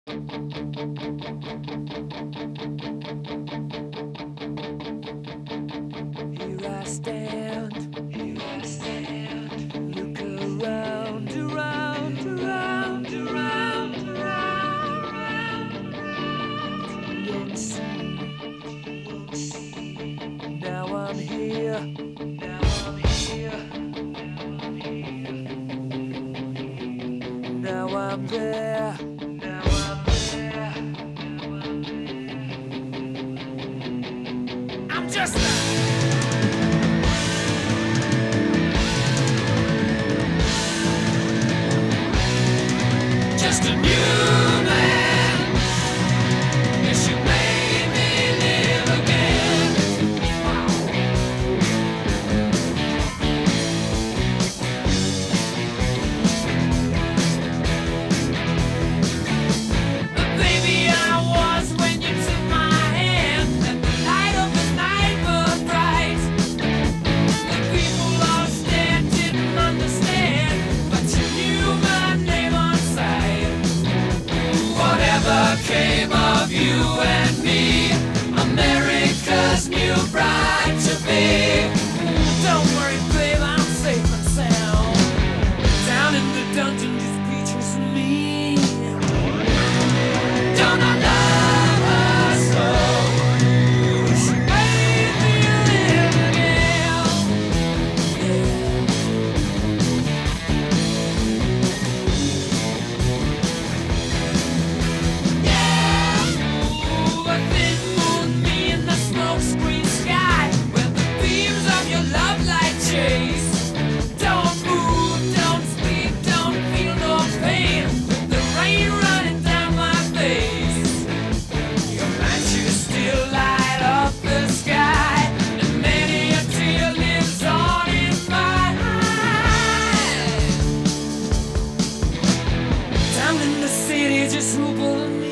Here I stand, look around, around, around, around, around. You won't see. Now I'm here, now I'm here, now I'm there, now I'm there. I'm just a new man. Yes, you made me live again. Baby, I was when you took my hand, and the light of the night was bright. The people lost there didn't understand, but you knew my name on sight. Whatever came of you and me, America's new bride to be. Don't worry, babe, I'm safe and sound. Down in the dungeon, just creatures and me. Don't I love her so? She made me live again. Ooh, a thin moon, me in the smokescreen sky, where the beams of your love light chase. Don't move, don't speak, don't feel no pain. The rain running down my face. Your matches still light up the sky, and many a tear lives on in my eyes. Down in the city, just who pulling